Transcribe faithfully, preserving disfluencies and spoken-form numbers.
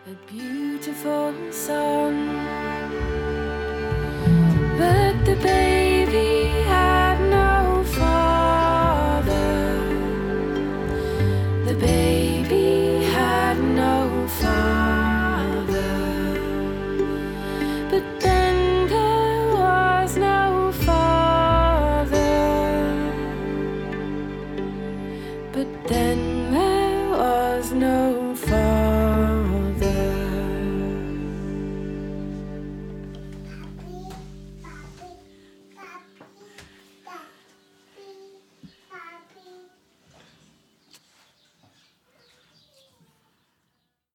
a beautiful song. But the baby had no father. The baby